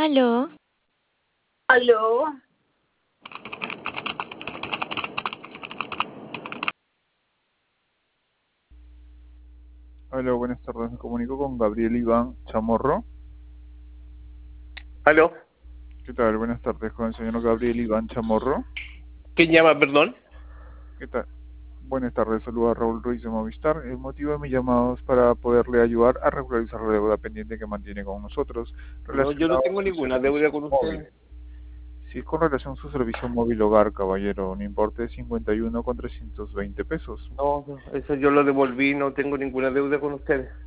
Aló, Aló, Hola, buenas tardes. Me comunico con Gabriel Iván Chamorro. ¿Aló? ¿Qué tal? Buenas tardes con el señor Gabriel Iván Chamorro. ¿Quién llama, perdón? ¿Qué tal? Buenas tardes, saluda a Raúl Ruiz de Movistar. El motivo de mi llamado es para poderle ayudar a regularizar la deuda pendiente que mantiene con nosotros No, yo no relacionado tengo a su ninguna servicio deuda con móvil. ustedes. Si es con relación a su servicio móvil hogar, caballero, un importe de 51,320 pesos. No, eso yo lo devolví, no tengo ninguna deuda con ustedes.